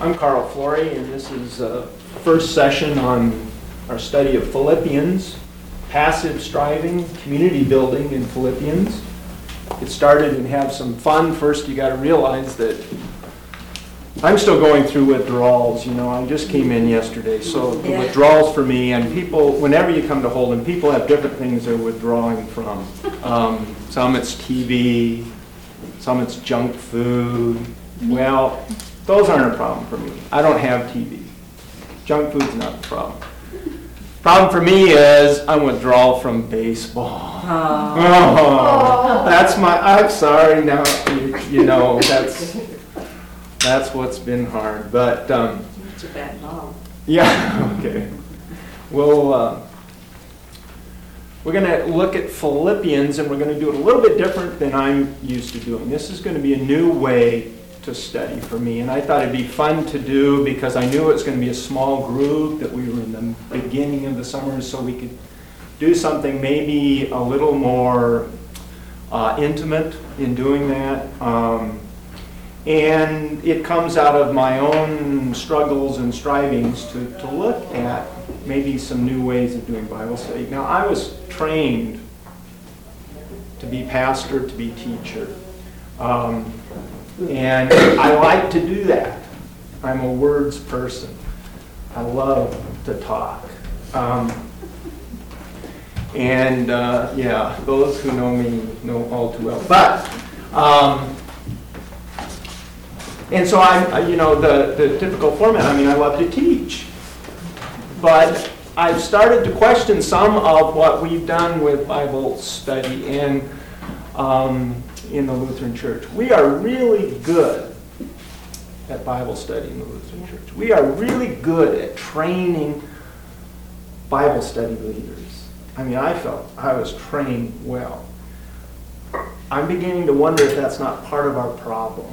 I'm Carl Flory, and this is the first session on our study of Philippians, passive striving, community building in Philippians. Get started and have some fun. First, you got to realize that I'm still going through withdrawals. I just came in yesterday, so the withdrawals for me, and people, whenever you come to Holden, people have different things they're withdrawing from. Some it's TV, some it's junk food. Well, those aren't a problem for me. I don't have TV. Junk food's not the problem. Problem for me is I'm withdrawal from baseball. That's I'm sorry now, that's what's been hard. But it's a bad mom. Yeah, okay. Well, we're going to look at Philippians, and we're going to do it a little bit different than I'm used to doing. This is going to be a new way to study for me, and I thought it'd be fun to do because I knew it was going to be a small group, that we were in the beginning of the summer, so we could do something maybe a little more intimate in doing that. And it comes out of my own struggles and strivings to look at maybe some new ways of doing Bible study. Now, I was trained to be pastor, to be teacher. And I like to do that. I'm a words person. I love to talk. Those who know me know all too well. But, and so the typical format, I love to teach. But I've started to question some of what we've done with Bible study in the Lutheran Church. We are really good at Bible study in the Lutheran Church. We are really good at training Bible study leaders. I felt I was trained well. I'm beginning to wonder if that's not part of our problem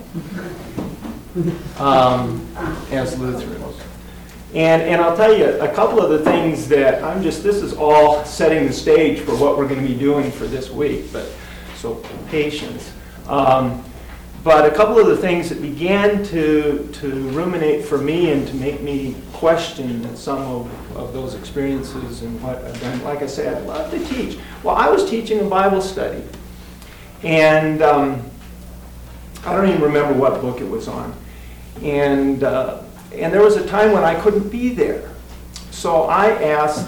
as Lutherans. And I'll tell you a couple of the things that this is all setting the stage for what we're going to be doing for this week, so patience. But a couple of the things that began to ruminate for me and to make me question some of those experiences and what I've done. Like I said, I love to teach. Well, I was teaching a Bible study, and I don't even remember what book it was on. And there was a time when I couldn't be there. So I asked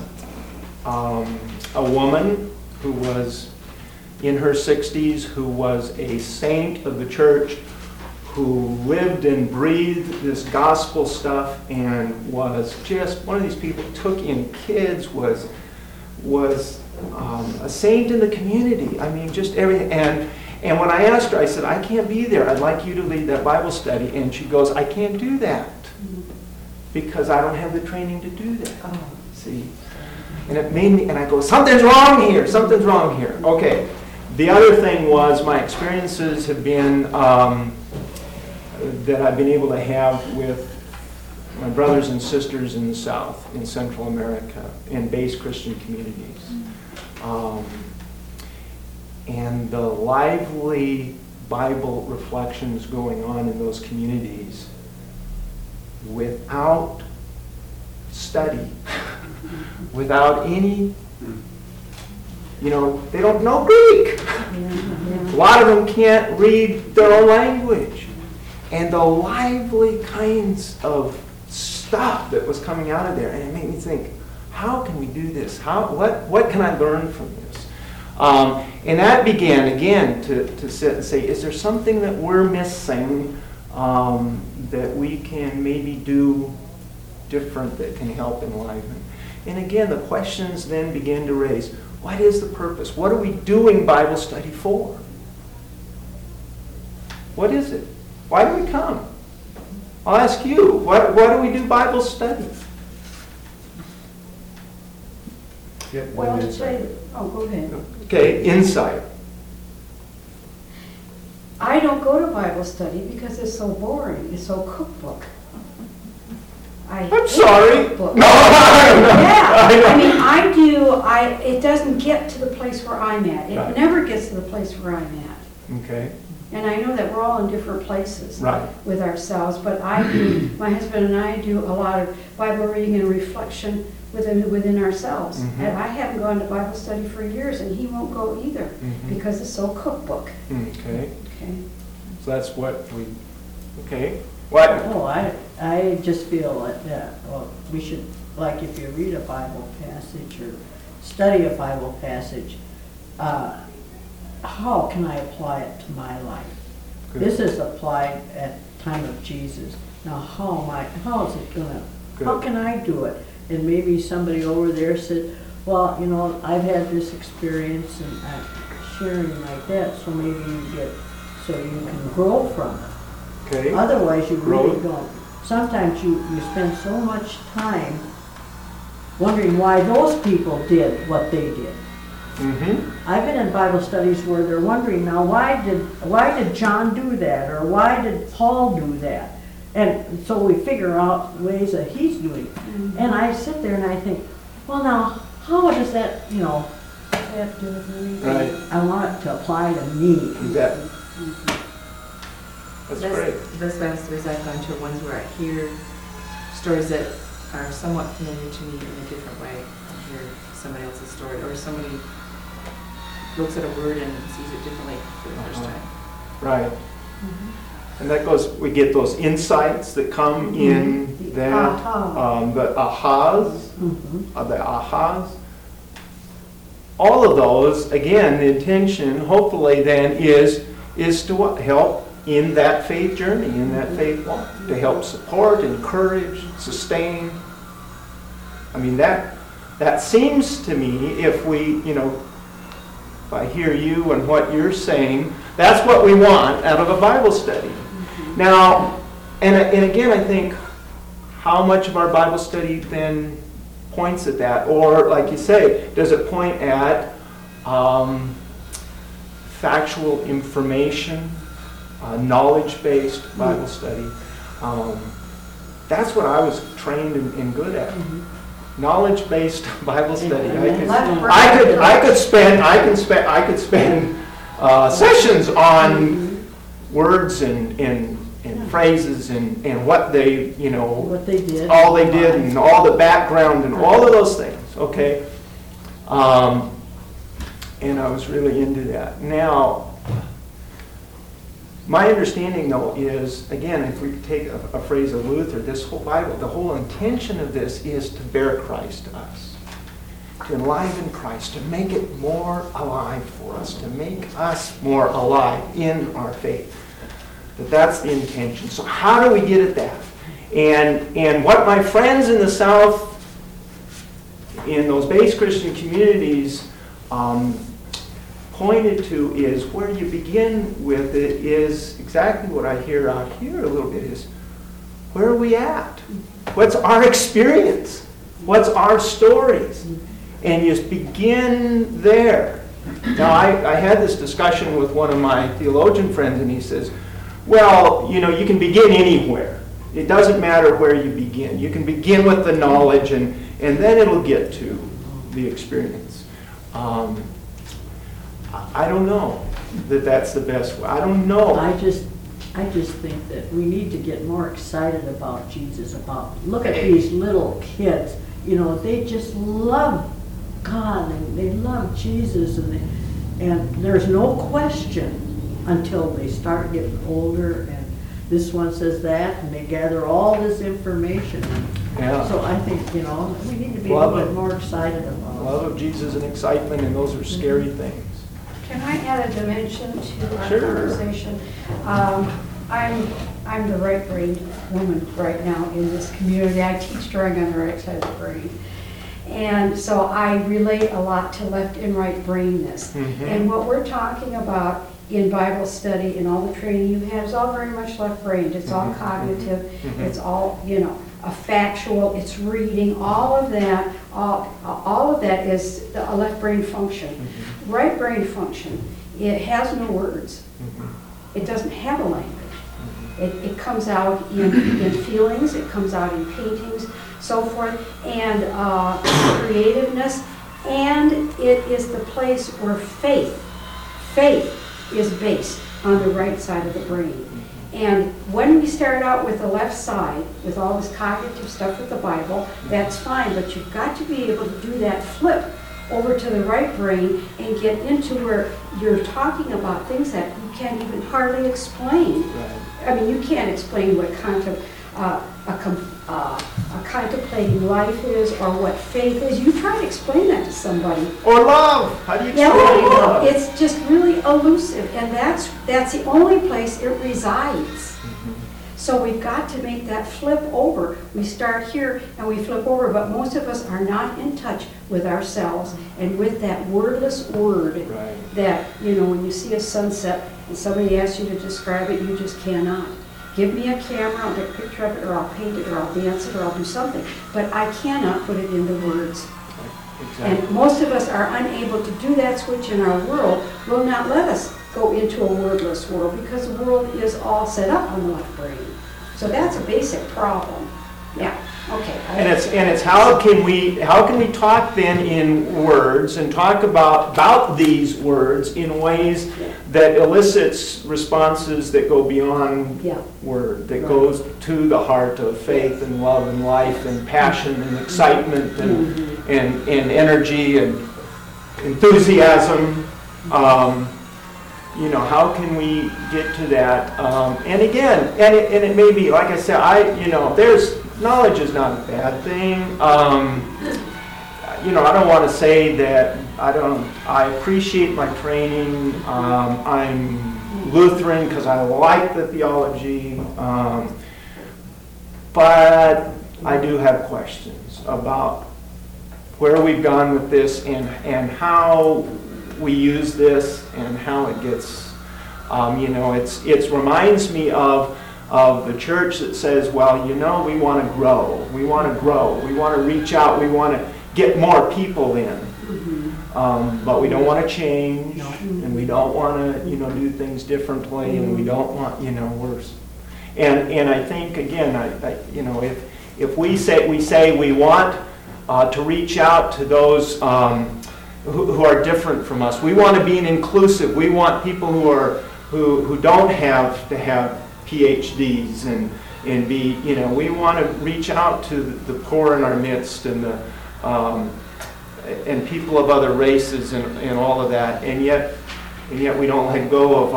a woman who was in her 60s, who was a saint of the church, who lived and breathed this gospel stuff and was just one of these people, took in kids, was a saint in the community. Just everything. And when I asked her, I said, I can't be there. I'd like you to lead that Bible study. And she goes, I can't do that because I don't have the training to do that. Oh, see. And it made me, and I go, something's wrong here. Okay. The other thing was my experiences have been that I've been able to have with my brothers and sisters in the South, in Central America, in base Christian communities. And the lively Bible reflections going on in those communities without study, without any, they don't know Greek. A lot of them can't read their own language. And the lively kinds of stuff that was coming out of there, and it made me think, how can we do this? What can I learn from this? And that began, again, to sit and say, is there something that we're missing that we can maybe do different that can help enliven? And again, the questions then begin to raise. What is the purpose? What are we doing Bible study for? What is it? Why do we come? I'll ask you, what do we do Bible study? Well, to say, go ahead. Okay, insight. I don't go to Bible study because it's so boring. It's so cookbook. I'm sorry. Cookbook. No, I do. It doesn't get to the place where I'm at. It never gets to the place where I'm at. Okay. And I know that we're all in different places Right. with ourselves, but my husband and I do a lot of Bible reading and reflection within ourselves. Mhm. And I haven't gone to Bible study for years, and he won't go either, Mhm. because it's so cookbook. Okay, Okay. so that's what we, okay. What? Oh, I just feel that, well, we should, like if you read a Bible passage or study a Bible passage, how can I apply it to my life? Good. This is applied at the time of Jesus. Now, how is it gonna, how Good. can I do it? And maybe somebody over there said, well, you know, I've had this experience and I'm sharing like that, so maybe so you can grow from it. Okay. Otherwise, you really Growth. don't. Sometimes you spend so much time wondering why those people did what they did. Mm-hmm. I've been in Bible studies where they're wondering, now why did John do that? Or why did Paul do that? And so we figure out ways that he's doing it. And I sit there and I think, well now, how does that, Have to do with anything. Right. I want it to apply to me. You bet. That's great. Those Bible stories I've gone to are ones where I hear stories that are somewhat familiar to me in a different way. I hear somebody else's story, or somebody looks at a word and sees it differently for the first time. Right. And that goes, we get those insights that come in The that, aha. the ahas, Mhm. the ahas. All of those, again, the intention, hopefully then, is to what? Help in that faith journey, in that faith walk, to help support, encourage, sustain. I mean, that seems to me, if we, if I hear you and what you're saying, that's what we want out of a Bible study. Now, and again, I think, how much of our Bible study then points at that? Or, like you say, does it point at factual information, knowledge-based Bible study? That's what I was trained and good at. Knowledge-based Bible study. I could spend sessions on words and phrases and what they, What they did. all they did and all the background and all of those things, okay? And I was really into that. Now, my understanding though is, again, if we take a phrase of Luther, this whole Bible, the whole intention of this is to bear Christ to us, to enliven Christ, to make it more alive for us, to make us more alive in our faith. That's the intention. So how do we get at that? And what my friends in the South, in those base Christian communities, pointed to is where you begin with it is exactly what I hear out here a little bit is, where are we at? What's our experience? What's our stories? And you begin there. Now, I had this discussion with one of my theologian friends, and he says, well, you can begin anywhere. It doesn't matter where you begin. You can begin with the knowledge, and then it'll get to the experience. I don't know that that's the best way. I don't know. I just think that we need to get more excited about Jesus, look at these little kids, they just love God and they love Jesus and there's no question until they start getting older and this one says that and they gather all this information. Yeah. So I think, we need to be Love a little it. bit more excited about it. Love of Jesus and excitement, and those are scary things. Can I add a dimension to our Sure. conversation? I'm the right-brained woman right now in this community. I teach drawing on the right side of the brain. And so I relate a lot to left and right brainness. Mhm. And what we're talking about in Bible study and all the training you have is all very much left-brained. It's all Mhm. cognitive. Mhm. It's all, a factual. It's reading. All of that. All of that is a left-brain function. Mhm. Right brain function, it has no words. Mhm. It doesn't have a language. It comes out in feelings, it comes out in paintings, so forth, and creativeness, and it is the place where faith is based. on the right side of the brain. And when we start out with the left side, with all this cognitive stuff with the Bible, that's fine, but you've got to be able to do that flip over to the right brain and get into where you're talking about things that you can't even hardly explain. Right. I mean, you can't explain what contemplating life is or what faith is. You try to explain that to somebody. Or love. How do you Yeah, explain well, love? it's just really elusive, and that's the only place it resides. So we've got to make that flip over. We start here and we flip over, but most of us are not in touch with ourselves and with that wordless word Right. that, when you see a sunset and somebody asks you to describe it, you just cannot. Give me a camera, I'll take a picture of it, or I'll paint it, or I'll dance it, or I'll do something. But I cannot put it into words. Exactly. And most of us are unable to do that switch in our world, will not let us go into a wordless world because the world is all set up on the left brain. So that's a basic problem. Yeah, okay. And it's how can we talk then in words and talk about these words in ways that elicits responses that go beyond Yeah. word, that Right. goes to the heart of faith and love and life and passion and excitement and energy and enthusiasm. How can we get to that? And again, and it may be, like I said, knowledge is not a bad thing. I don't want to say that I appreciate my training. I'm Lutheran because I like the theology. But I do have questions about where we've gone with this and how we use this and how it gets, it reminds me of the church that says, well, we want to grow. We want to grow. We want to reach out. We want to get more people in. But we don't want to change, and we don't want to, do things differently, and we don't want, worse. And I think again, if we say we want to reach out to those who are different from us, we want to be an inclusive. We want people who don't have to have PhDs and be, we want to reach out to the poor in our midst and and people of other races and all of that, and yet we don't let go of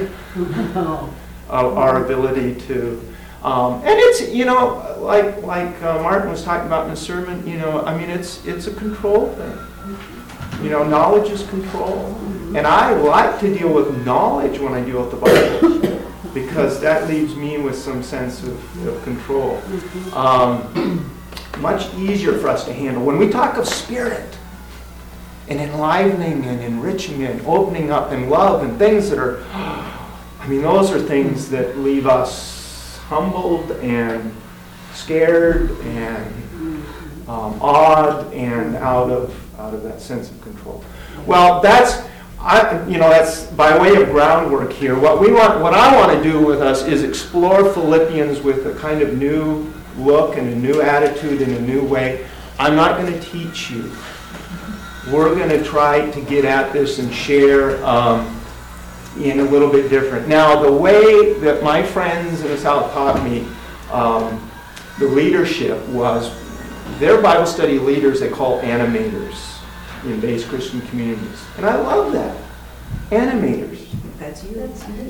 our ability to. And it's like Martin was talking about in the sermon. It's a control thing. Knowledge is control, and I like to deal with knowledge when I deal with the Bible because that leaves me with some sense of control. Much easier for us to handle. When we talk of spirit and enlivening and enriching and opening up and love and things that are, those are things that leave us humbled and scared and awed and out of that sense of control. Well, that's by way of groundwork here. What I want to do with us is explore Philippians with a kind of new look and a new attitude in a new way. I'm not going to teach you. We're going to try to get at this and share in a little bit different. Now, the way that my friends in the South taught me the leadership was, their Bible study leaders they call animators in base Christian communities. And I love that. Animators. That's you.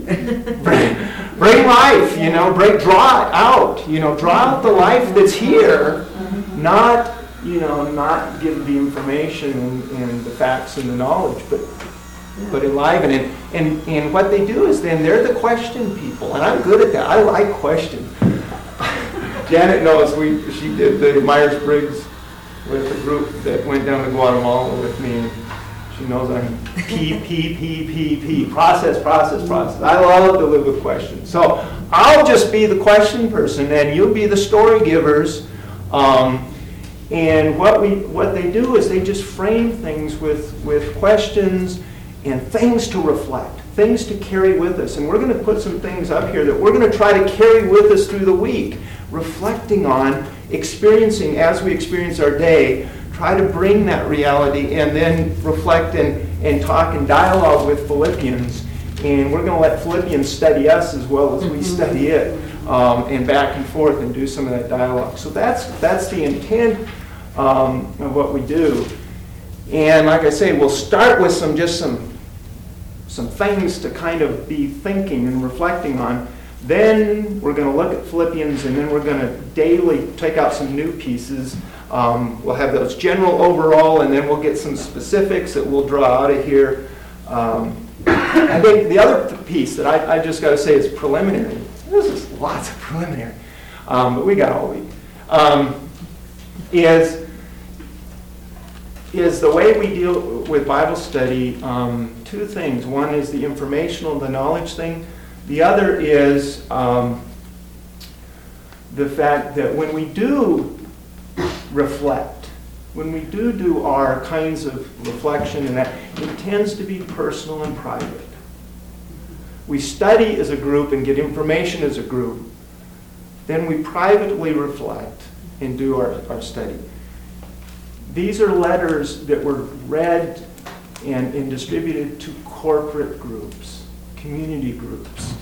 Bring life, draw it out. Draw out the life that's here, not give the information and the facts and the knowledge, but enliven it. And what they do is then they're the question people, and I'm good at that. I like questions. Janet knows she did the Myers-Briggs with a group that went down to Guatemala with me. And she knows I'm P. Process. I love to live with questions. So I'll just be the question person, and you'll be the story givers. And what they do is they just frame things with questions and things to reflect, things to carry with us. And we're going to put some things up here that we're going to try to carry with us through the week, reflecting on, experiencing as we experience our day, try to bring that reality and then reflect and talk and dialogue with Philippians And we're going to let Philippians study us as well as we study it, and back and forth and do some of that dialogue. So that's the intent of what we do. And like I say, we'll start with some things to kind of be thinking and reflecting on. Then we're going to look at Philippians, and then we're going to daily take out some new pieces. We'll have those general overall, and then we'll get some specifics that we'll draw out of here. I think the other piece that I just got to say is preliminary. This is lots of preliminary, but we got all week. Is the way we deal with Bible study, two things. One is the informational, the knowledge thing. The other is the fact that when we do reflect, when we do our kinds of reflection, and that, it tends to be personal and private. We study as a group and get information as a group. Then we privately reflect and do our study. These are letters that were read and distributed to corporate groups, community groups.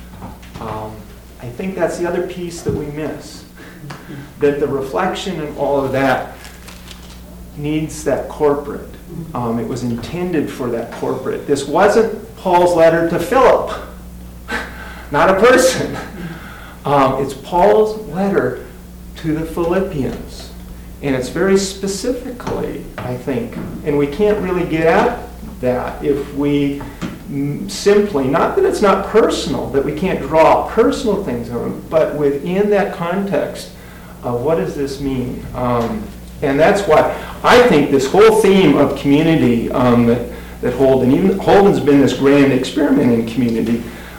I think that's the other piece that we miss. That the reflection and all of that needs that corporate. It was intended for that corporate. This wasn't Paul's letter to Philip, not a person. It's Paul's letter to the Philippians. And it's very specifically, I think, and we can't really get at that if we simply, not that it's not personal, that we can't draw personal things on, but within that context of what does this mean? And that's why I think this whole theme of community that Holden's been this grand experiment in community,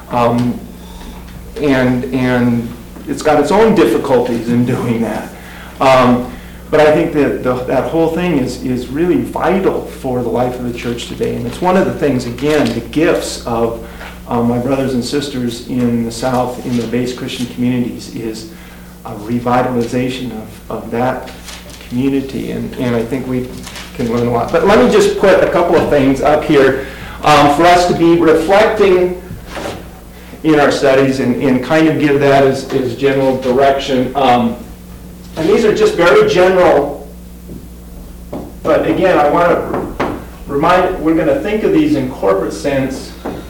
and it's got its own difficulties in doing that. But I think that whole thing is really vital for the life of the church today. And it's one of the things, again, the gifts of my brothers and sisters in the South, in the base Christian communities, is a revitalization of that community. And I think we can learn a lot. But let me just put a couple of things up here for us to be reflecting in our studies and kind of give that as general direction. And these are just very general, but again, I want to remind, we're going to think of these in corporate sense.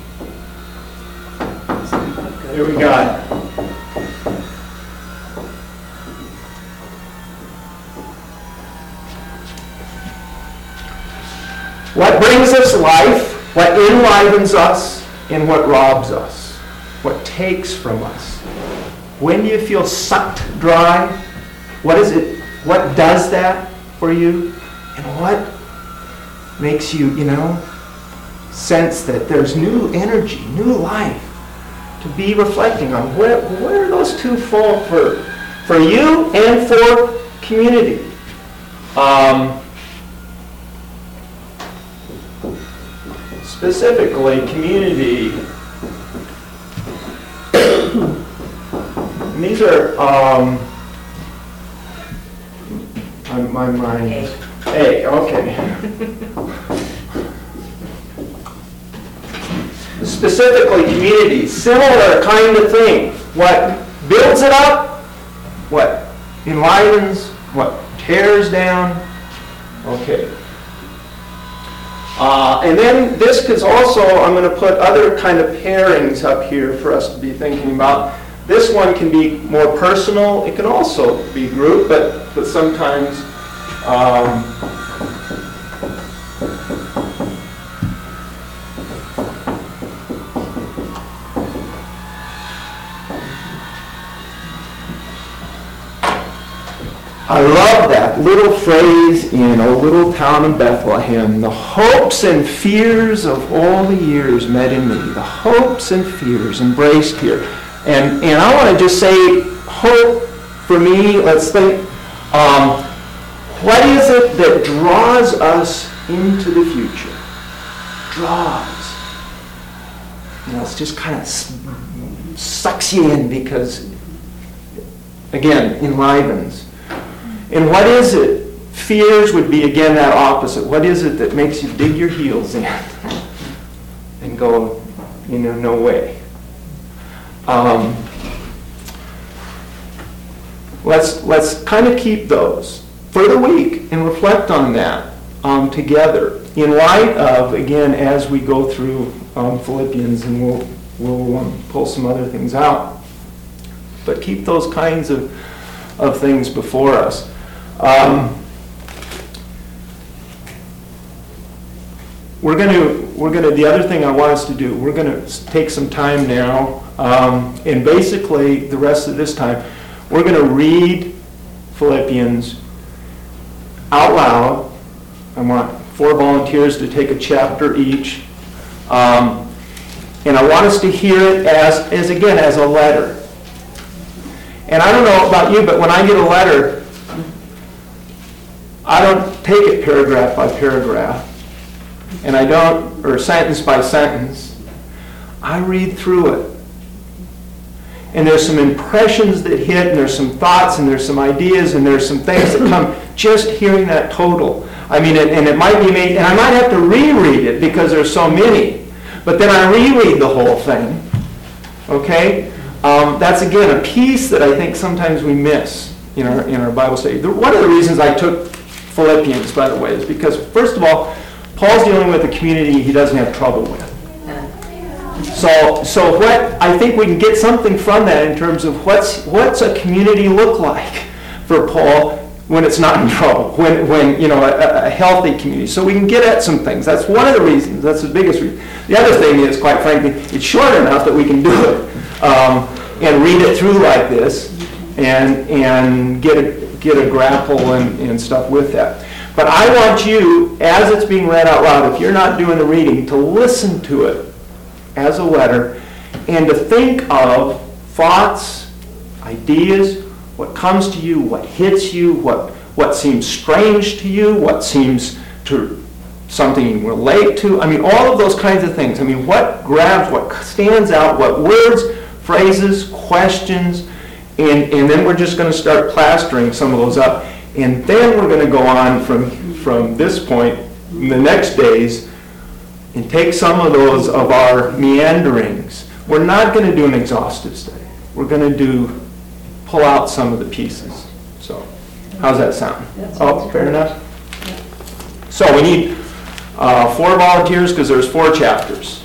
Here we go. What brings us life, what enlivens us, and what robs us, what takes from us. When do you feel sucked dry? What is it? What does that for you? And what makes you, sense that there's new energy, new life to be reflecting on? Where are those two fall for you and for community? Specifically, community. And these are my mind. A, okay. Specifically, community, similar kind of thing. What builds it up, what enlivens, what tears down. Okay. And then this is also, I'm going to put other kind of pairings up here for us to be thinking about. This one can be more personal. It can also be group, but sometimes I love that little phrase in A Little Town in Bethlehem. The hopes and fears of all the years met in me. The hopes and fears embraced here. And I want to just say, hope for me, let's think, what is it that draws us into the future? Draws. It's just kind of sucks you in because, again, enlivens. And what is it? Fears would be, again, that opposite. What is it that makes you dig your heels in and go, No way. Let's kind of keep those for the week and reflect on that together in light of, again, as we go through Philippians, and we'll pull some other things out. But keep those kinds of things before us. The other thing I want us to do, we're going to take some time now, and basically the rest of this time, we're going to read Philippians out loud. I want 4 volunteers to take a chapter each. And I want us to hear it as a letter. And I don't know about you, but when I get a letter, I don't take it paragraph by paragraph. And I don't, or sentence by sentence. I read through it. And there's some impressions that hit, and there's some thoughts, and there's some ideas, and there's some things that come just hearing that total. I mean, and it might be made, and I might have to reread it because there's so many. But then I reread the whole thing. Okay? That's, again, a piece that I think sometimes we miss in our Bible study. One of the reasons I took Philippians, by the way, is because, first of all, Paul's dealing with a community he doesn't have trouble with. So what I think we can get something from that in terms of what's a community look like for Paul when it's not in trouble, when a healthy community. So we can get at some things. That's one of the reasons. That's the biggest reason. The other thing is, quite frankly, it's short enough that we can do it and read it through like this and get a grapple and stuff with that. But I want you, as it's being read out loud, if you're not doing the reading, to listen to it as a letter and to think of thoughts, ideas, what comes to you, what hits you, what seems strange to you, what seems to something you relate to. I mean, all of those kinds of things. I mean, what grabs, what stands out, what words, phrases, questions, and then we're just going to start plastering some of those up. And then we're going to go on from this point in the next days and take some of those of our meanderings. We're not going to do an exhaustive study. We're going to pull out some of the pieces. So, how's that sound? Fair enough? Yeah. So we need 4 volunteers because there's 4 chapters.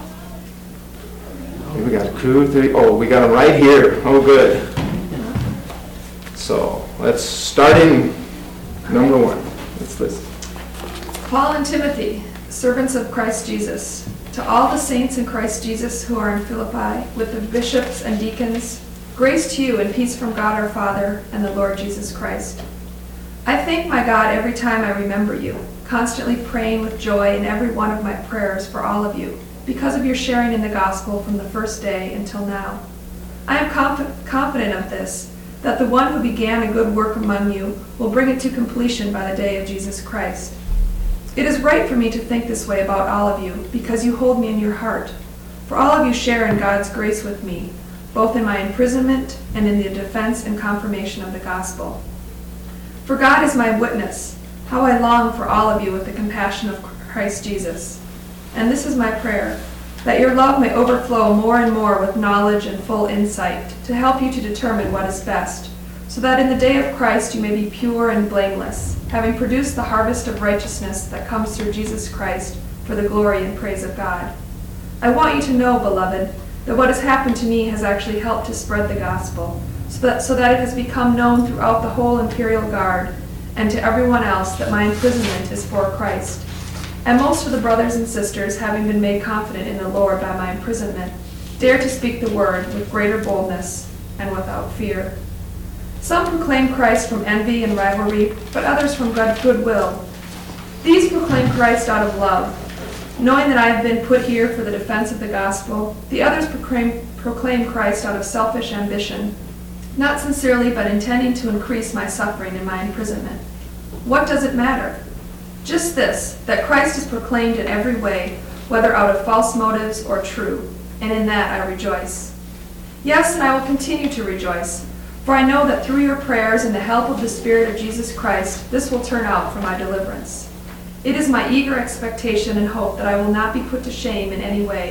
We got 2, 3. Oh, we got them right here. Oh, good. So let's start in number 1. Let's listen. Paul and Timothy, servants of Christ Jesus, to all the saints in Christ Jesus who are in Philippi, with the bishops and deacons, grace to you and peace from God our Father and the Lord Jesus Christ. I thank my God every time I remember you, constantly praying with joy in every one of my prayers for all of you, because of your sharing in the gospel from the first day until now. I am confident of this, that the one who began a good work among you will bring it to completion by the day of Jesus Christ. It is right for me to think this way about all of you, because you hold me in your heart. For all of you share in God's grace with me, both in my imprisonment and in the defense and confirmation of the gospel. For God is my witness, how I long for all of you with the compassion of Christ Jesus. And this is my prayer, that your love may overflow more and more with knowledge and full insight, to help you to determine what is best, so that in the day of Christ you may be pure and blameless, having produced the harvest of righteousness that comes through Jesus Christ for the glory and praise of God. I want you to know, beloved, that what has happened to me has actually helped to spread the gospel, so that it has become known throughout the whole imperial guard, and to everyone else that my imprisonment is for Christ. And most of the brothers and sisters, having been made confident in the Lord by my imprisonment, dare to speak the word with greater boldness and without fear. Some proclaim Christ from envy and rivalry, but others from goodwill. These proclaim Christ out of love. Knowing that I have been put here for the defense of the gospel, the others proclaim Christ out of selfish ambition, not sincerely but intending to increase my suffering in my imprisonment. What does it matter? Just this, that Christ is proclaimed in every way, whether out of false motives or true, and in that I rejoice. Yes, and I will continue to rejoice, for I know that through your prayers and the help of the Spirit of Jesus Christ, this will turn out for my deliverance. It is my eager expectation and hope that I will not be put to shame in any way,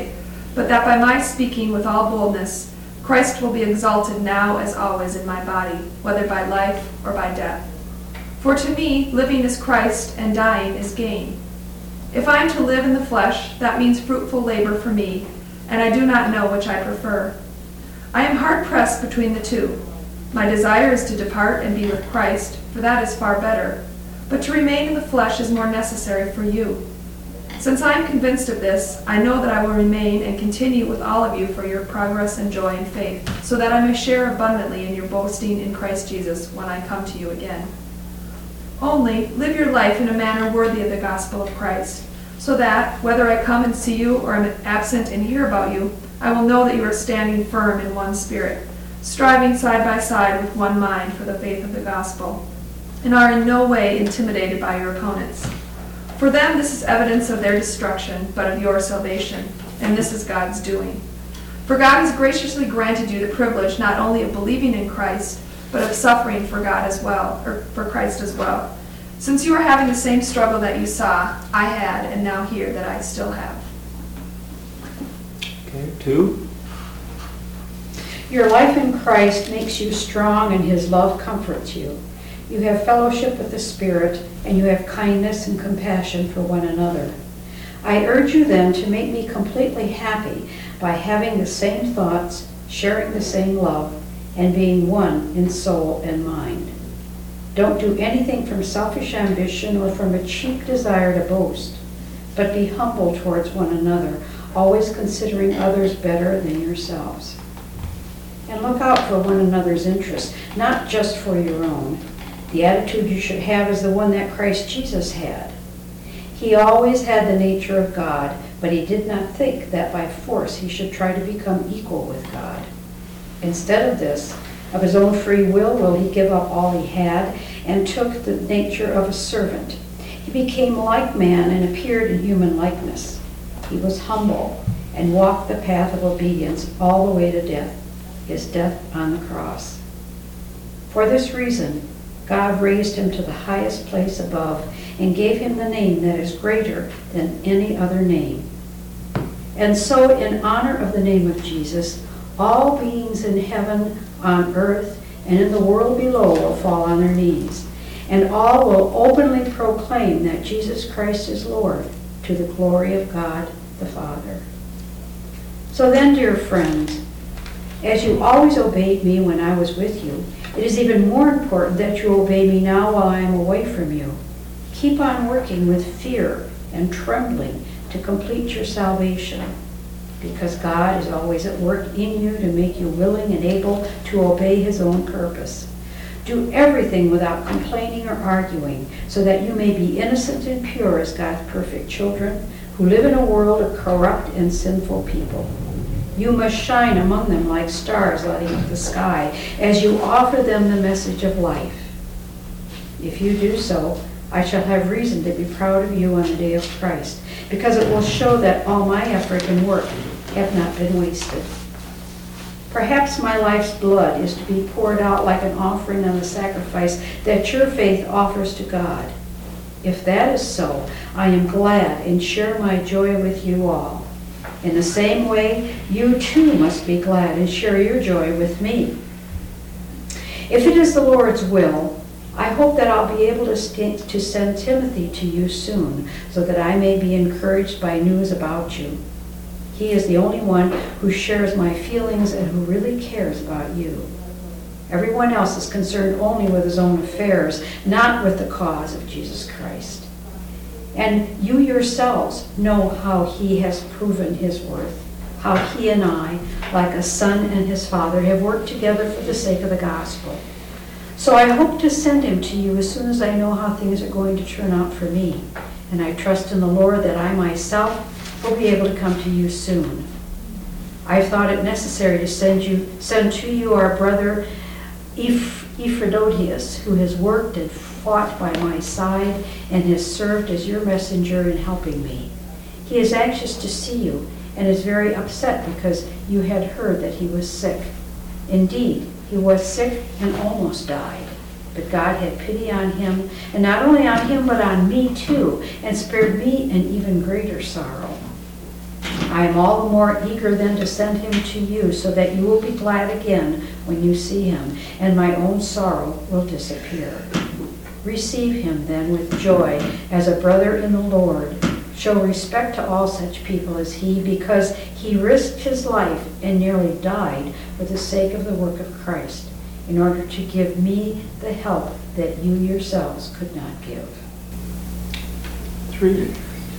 but that by my speaking with all boldness, Christ will be exalted now as always in my body, whether by life or by death. For to me, living is Christ, and dying is gain. If I am to live in the flesh, that means fruitful labor for me, and I do not know which I prefer. I am hard-pressed between the two. My desire is to depart and be with Christ, for that is far better. But to remain in the flesh is more necessary for you. Since I am convinced of this, I know that I will remain and continue with all of you for your progress and joy and faith, so that I may share abundantly in your boasting in Christ Jesus when I come to you again. Only live your life in a manner worthy of the gospel of Christ, so that, whether I come and see you or am absent and hear about you, I will know that you are standing firm in one spirit, striving side by side with one mind for the faith of the gospel, and are in no way intimidated by your opponents. For them this is evidence of their destruction, but of your salvation, and this is God's doing. For God has graciously granted you the privilege not only of believing in Christ, but of suffering for God as well, or for Christ as well. Since you are having the same struggle that you saw, I had, and now hear that I still have. Okay, 2. Your life in Christ makes you strong, and his love comforts you. You have fellowship with the Spirit, and you have kindness and compassion for one another. I urge you then to make me completely happy by having the same thoughts, sharing the same love, and being one in soul and mind. Don't do anything from selfish ambition or from a cheap desire to boast, but be humble towards one another, always considering others better than yourselves. And look out for one another's interests, not just for your own. The attitude you should have is the one that Christ Jesus had. He always had the nature of God, but he did not think that by force he should try to become equal with God. Instead of this, of his own free will he give up all he had and took the nature of a servant. He became like man and appeared in human likeness. He was humble and walked the path of obedience all the way to death, his death on the cross. For this reason, God raised him to the highest place above and gave him the name that is greater than any other name. And so, in honor of the name of Jesus, all beings in heaven, on earth, and in the world below will fall on their knees, and all will openly proclaim that Jesus Christ is Lord, to the glory of God the Father. So then, dear friends, as you always obeyed me when I was with you, it is even more important that you obey me now while I am away from you. Keep on working with fear and trembling to complete your salvation, because God is always at work in you to make you willing and able to obey his own purpose. Do everything without complaining or arguing, so that you may be innocent and pure as God's perfect children, who live in a world of corrupt and sinful people. You must shine among them like stars lighting up the sky, as you offer them the message of life. If you do so, I shall have reason to be proud of you on the day of Christ, because it will show that all my effort and work have not been wasted. Perhaps my life's blood is to be poured out like an offering on the sacrifice that your faith offers to God. If that is so, I am glad and share my joy with you all. In the same way, you too must be glad and share your joy with me. If it is the Lord's will, I hope that I'll be able to send Timothy to you soon, so that I may be encouraged by news about you. He is the only one who shares my feelings and who really cares about you. Everyone else is concerned only with his own affairs, not with the cause of Jesus Christ. And you yourselves know how he has proven his worth, how he and I, like a son and his father, have worked together for the sake of the gospel. So I hope to send him to you as soon as I know how things are going to turn out for me. And I trust in the Lord that I myself will be able to come to you soon. I've thought it necessary to send to you our brother Ephroditus, who has worked and fought by my side and has served as your messenger in helping me. He is anxious to see you and is very upset because you had heard that he was sick. Indeed, he was sick and almost died. But God had pity on him, and not only on him, but on me too, and spared me an even greater sorrow. I am all the more eager then to send him to you, so that you will be glad again when you see him, and my own sorrow will disappear. Receive him then with joy as a brother in the Lord. Show respect to all such people as he, because he risked his life and nearly died for the sake of the work of Christ, in order to give me the help that you yourselves could not give. 3.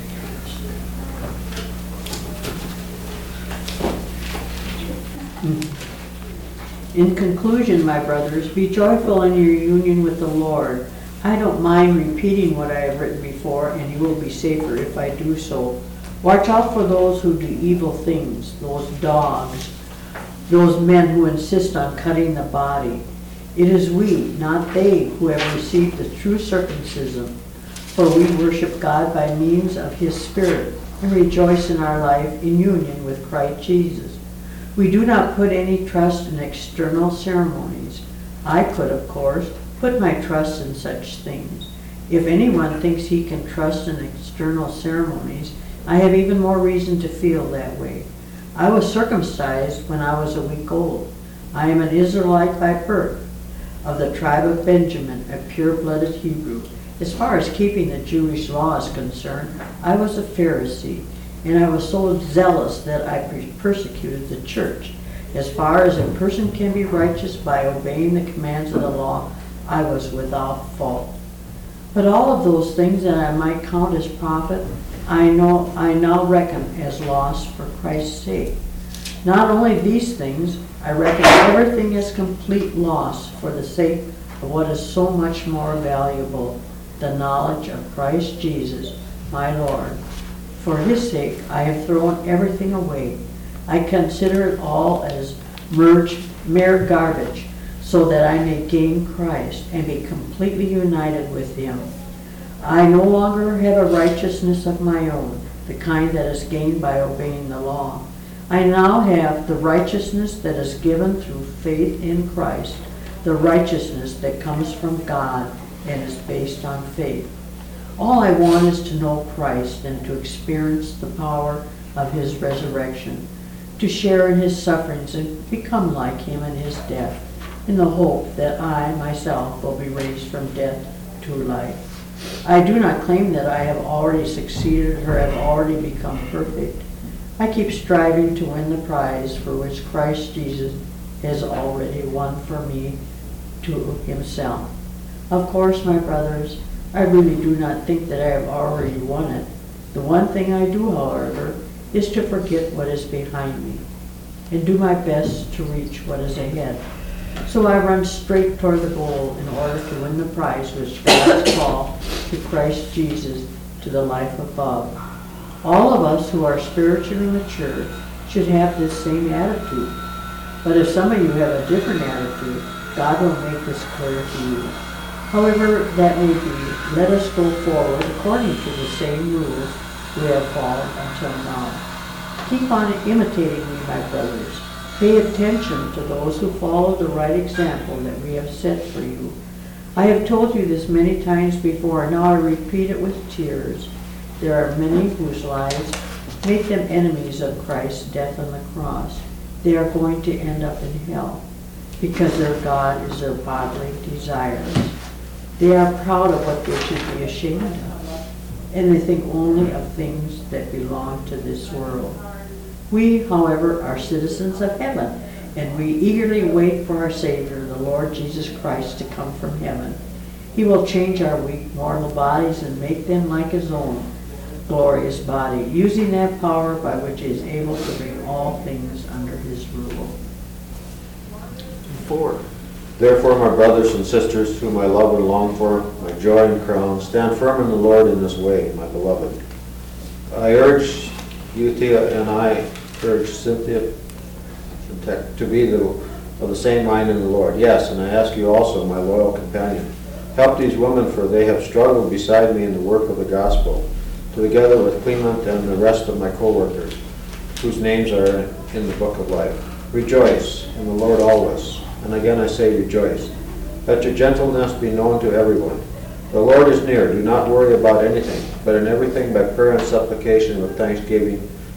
In conclusion, my brothers, be joyful in your union with the Lord. I don't mind repeating what I have written before, and you will be safer if I do so. Watch out for those who do evil things, those dogs, those men who insist on cutting the body. It is we, not they, who have received the true circumcision, for we worship God by means of his Spirit and rejoice in our life in union with Christ Jesus. We do not put any trust in external ceremonies. I could, of course, put my trust in such things. If anyone thinks he can trust in external ceremonies, I have even more reason to feel that way. I was circumcised when I was a week old. I am an Israelite by birth, of the tribe of Benjamin, a pure-blooded Hebrew. As far as keeping the Jewish law is concerned, I was a Pharisee, and I was so zealous that I persecuted the church. As far as a person can be righteous by obeying the commands of the law, I was without fault. But all of those things that I might count as profit, I now reckon as loss for Christ's sake. Not only these things, I reckon everything as complete loss for the sake of what is so much more valuable, the knowledge of Christ Jesus, my Lord. For his sake, I have thrown everything away. I consider it all as mere garbage, so that I may gain Christ and be completely united with him. I no longer have a righteousness of my own, the kind that is gained by obeying the law. I now have the righteousness that is given through faith in Christ, the righteousness that comes from God and is based on faith. All I want is to know Christ and to experience the power of his resurrection, to share in his sufferings and become like him in his death, in the hope that I myself will be raised from death to life. I do not claim that I have already succeeded or have already become perfect. I keep striving to win the prize for which Christ Jesus has already won for me to himself. Of course, my brothers, I really do not think that I have already won it. The one thing I do, however, is to forget what is behind me and do my best to reach what is ahead. So I run straight toward the goal in order to win the prize which God has called to Christ Jesus to the life above. All of us who are spiritually mature should have this same attitude. But if some of you have a different attitude, God will make this clear to you. However that may be, let us go forward according to the same rules we have followed until now. Keep on imitating me, my brothers. Pay attention to those who follow the right example that we have set for you. I have told you this many times before, now I repeat it with tears. There are many whose lives make them enemies of Christ's death on the cross. They are going to end up in hell because their God is their bodily desires. They are proud of what they should be ashamed of, and they think only of things that belong to this world. We, however, are citizens of heaven, and we eagerly wait for our Savior, the Lord Jesus Christ, to come from heaven. He will change our weak mortal bodies and make them like his own glorious body, using that power by which he is able to bring all things under his rule. 4. Therefore, my brothers and sisters, whom I love and long for, my joy and crown, stand firm in the Lord in this way, my beloved. I urge Euodia and I urge Cynthia to be of the same mind in the Lord. Yes, and I ask you also, my loyal companion, help these women, for they have struggled beside me in the work of the gospel, together with Clement and the rest of my co-workers, whose names are in the book of life. Rejoice in the Lord always. And again I say rejoice. Let your gentleness be known to everyone. The Lord is near. Do not worry about anything, but in everything by prayer and supplication with thanksgiving,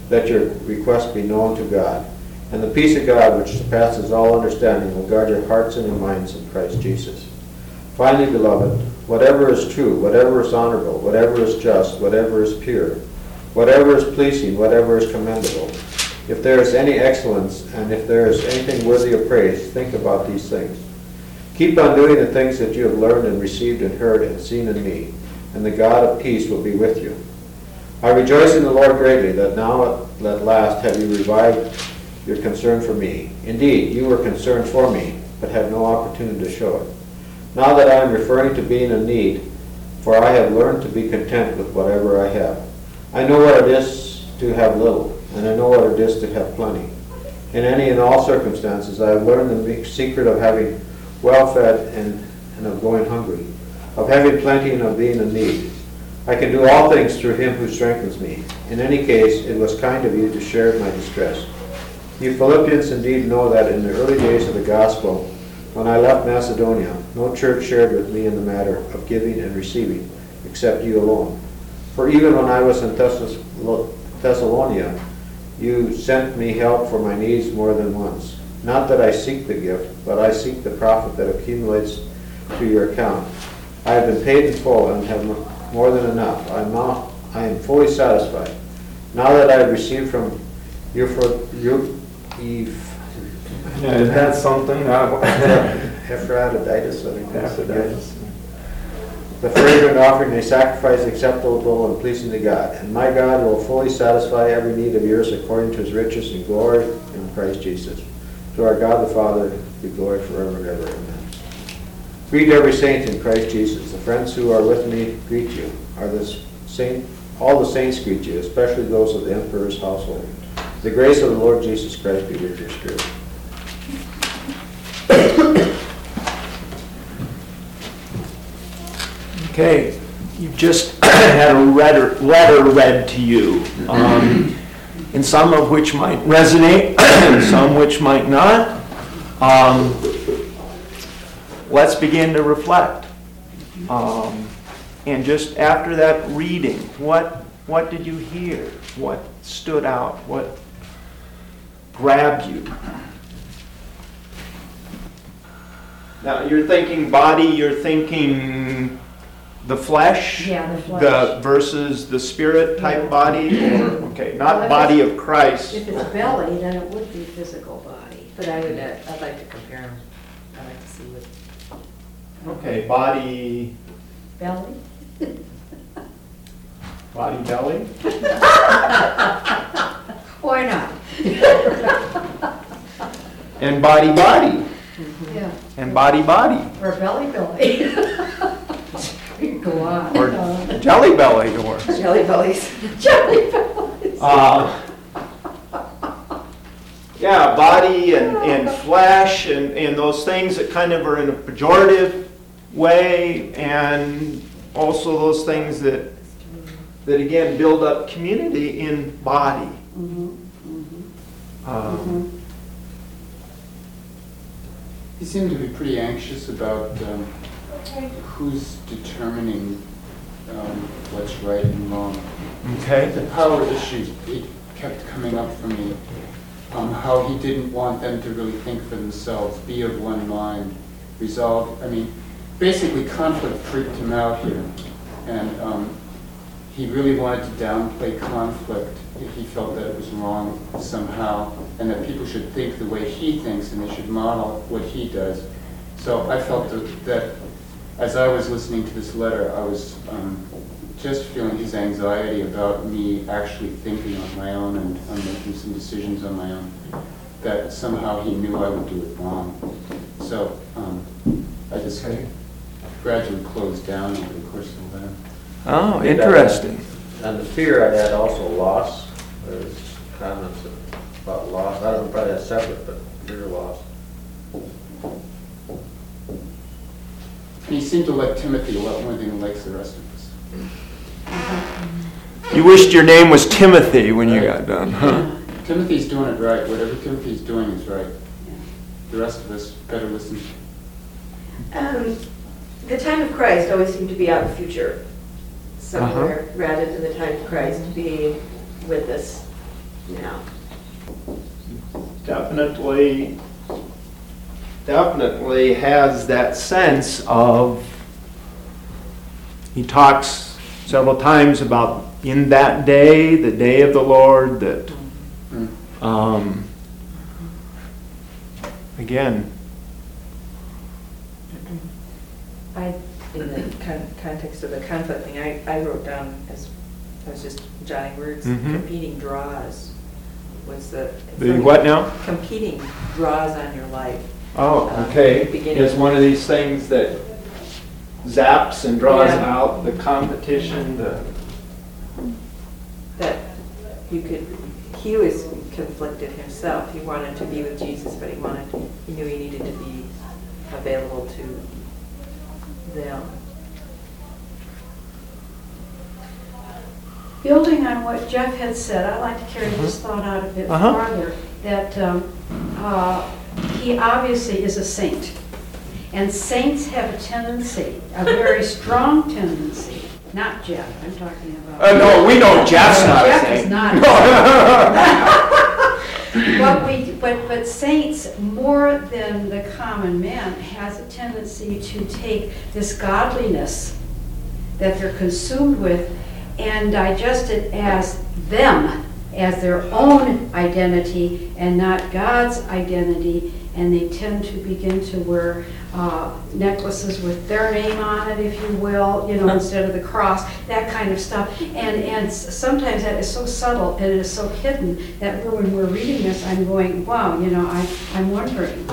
let your request be known to God. And the peace of God, which surpasses all understanding, will guard your hearts and your minds in Christ Jesus. Finally, beloved, whatever is true, whatever is honorable, whatever is just, whatever is pure, whatever is pleasing, whatever is commendable, if there is any excellence, and if there is anything worthy of praise, think about these things. Keep on doing the things that you have learned and received and heard and seen in me, and the God of peace will be with you. I rejoice in the Lord greatly that now at last have you revived your concern for me. Indeed, you were concerned for me, but had no opportunity to show it. Now that I am referring to being in need, for I have learned to be content with whatever I have. I know what it is to have little, and I know what it is to have plenty. In any and all circumstances, I have learned the secret of having well fed and of going hungry, of having plenty and of being in need. I can do all things through him who strengthens me. In any case, it was kind of you to share my distress. You Philippians indeed know that in the early days of the gospel, when I left Macedonia, no church shared with me in the matter of giving and receiving, except you alone. For even when I was in Thessalonica, you sent me help for my needs more than once. Not that I seek the gift, but I seek the profit that accumulates to your account. I have been paid in full and have more than enough. I am fully satisfied. Now that I have received from you That's something. Epaphroditus, I think that's it. Epaphroditus. The fragrant offering, a sacrifice acceptable and pleasing to God. And my God will fully satisfy every need of yours according to his riches and glory in Christ Jesus. To our God the Father be glory forever and ever. Amen. Greet every saint in Christ Jesus. The friends who are with me greet you. All the saints greet you, especially those of the emperor's household. The grace of the Lord Jesus Christ be with your spirit. Okay, you've just had a letter read to you, and some of which might resonate, and some which might not. Let's begin to reflect. And just after that reading, what did you hear? What stood out? What grabbed you? Now, you're thinking body, you're thinking the flesh? Yeah, the flesh. Versus the spirit type body? Or, okay, not Well, body of Christ. If it's belly, then it would be physical body. But I'd like to compare them. I'd like to see what. Okay, body, Belly? body belly? Why not? And body. Yeah. And body. Or belly. You can go on. Or jelly belly, or... Jelly bellies. Jelly bellies. Yeah, body and flesh and those things that kind of are in a pejorative way, and also those things that again build up community in body. He seemed to be pretty anxious about who's determining what's right and wrong. Okay. The power issues kept coming up for me. How he didn't want them to really think for themselves, be of one mind, resolve. I mean, basically conflict freaked him out here. And he really wanted to downplay conflict if he felt that it was wrong somehow, and that people should think the way he thinks and they should model what he does. So I felt that as I was listening to this letter, I was just feeling his anxiety about me actually thinking on my own and making some decisions on my own, that somehow he knew I would do it wrong. So I just gradually closed down over the course of the letter. Oh, interesting. And the fear I had also loss. There's comments about loss. I don't know, probably that's separate, but fear loss. He seemed to like Timothy a lot more than he likes the rest of us. You wished your name was Timothy when you got done, huh? Timothy's doing it right. Whatever Timothy's doing is right. The rest of us better listen. The time of Christ always seemed to be out in the future somewhere, rather than the time of Christ being with us now. Definitely has that sense of, he talks several times about in that day, the day of the Lord, that, again, In the context of the conflict thing, I wrote down, as I was just jotting words, Mhm. competing draws was the. the what now? Competing draws on your life. Oh, okay. Beginning. It's one of these things that zaps and draws Yeah. out the competition, That he was conflicted himself. He wanted to be with Jesus, but he knew he needed to be available to them. Building on what Jeff had said, I'd like to carry this thought out a bit farther, that he obviously is a saint. And saints have a tendency, a very strong tendency, not Jeff, I'm talking about. no, we know Jeff's not a Jeff saint. is not a saint. But saints, more than the common man, has a tendency to take this godliness that they're consumed with and digest it as them, as their own identity and not God's identity, and they tend to begin to wear necklaces with their name on it, if you will, instead of the cross, that kind of stuff. And sometimes that is so subtle and it is so hidden that when we're reading this, I'm going, wow, I'm wondering.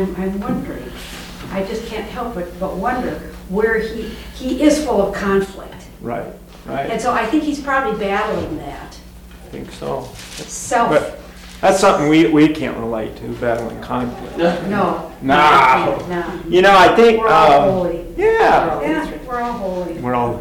I just can't help but wonder where he is full of conflict. Right. And so I think he's probably battling that. I think so. Self. But that's something we can't relate to, battling conflict. No. No. No. I think, We're all holy. yeah, Yeah, we're all holy. we're all,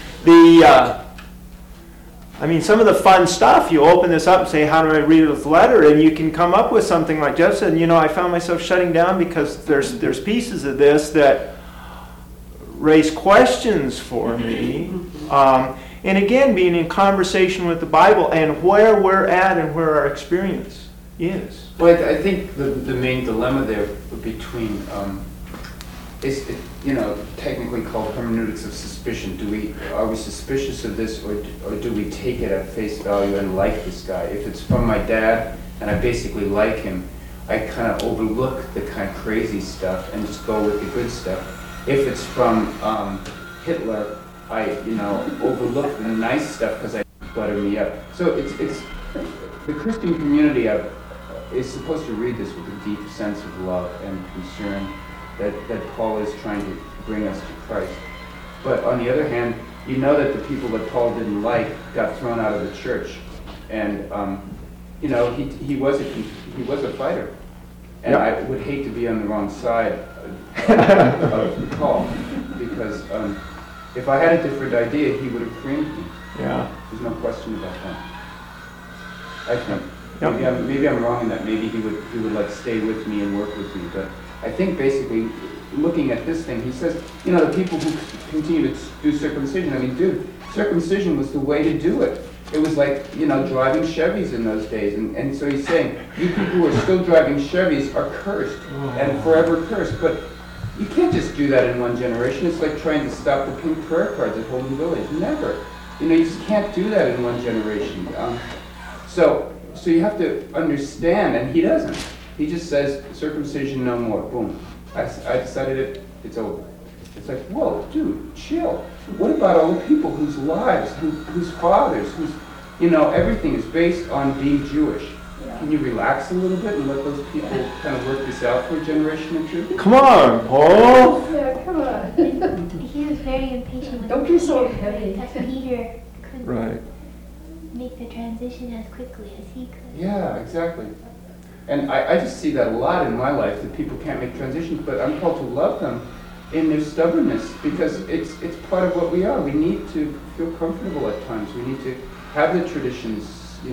some of the fun stuff, you open this up and say, how do I read this letter? And you can come up with something like Jeff said, I found myself shutting down because there's pieces of this that raise questions for me. And again, being in conversation with the Bible and where we're at and where our experience is. Well, I think the main dilemma there between is technically called hermeneutics of suspicion. Are we suspicious of this, or do we take it at face value and like this guy? If it's from my dad and I basically like him, I kind of overlook the kind of crazy stuff and just go with the good stuff. If it's from Hitler, I overlook the nice stuff because I butter me up. So it's the Christian community is supposed to read this with a deep sense of love and concern that Paul is trying to bring us to Christ. But on the other hand, that the people that Paul didn't like got thrown out of the church, and he was a fighter, and Yep. I would hate to be on the wrong side of Paul, because if I had a different idea, he would have creamed me. Yeah. There's no question about that. I think. Yep. Maybe I'm wrong in that. Maybe he would like stay with me and work with me. But I think basically, looking at this thing, he says, the people who continue to do circumcision. I mean, dude, circumcision was the way to do it. It was like, driving Chevys in those days. And so he's saying, you people who are still driving Chevys are cursed and forever cursed. But you can't just do that in one generation. It's like trying to stop the pink prayer cards at Holden Village. Never. You just can't do that in one generation. So you have to understand, and he doesn't. He just says, circumcision no more. Boom. I decided it's over. It's like, whoa, dude, chill. What about all the people whose lives, whose fathers, whose, everything is based on being Jewish? Can you relax a little bit and let those people kind of work this out for a generation or two? Come on, Paul. Yeah, come on. He was very impatient with Don't be so Peter, heavy. that Peter couldn't Right. make the transition as quickly as he could. Yeah, exactly. And I just see that a lot in my life, that people can't make transitions, but I'm called to love them in their stubbornness, because it's part of what we are. We need to feel comfortable at times. We need to have the traditions,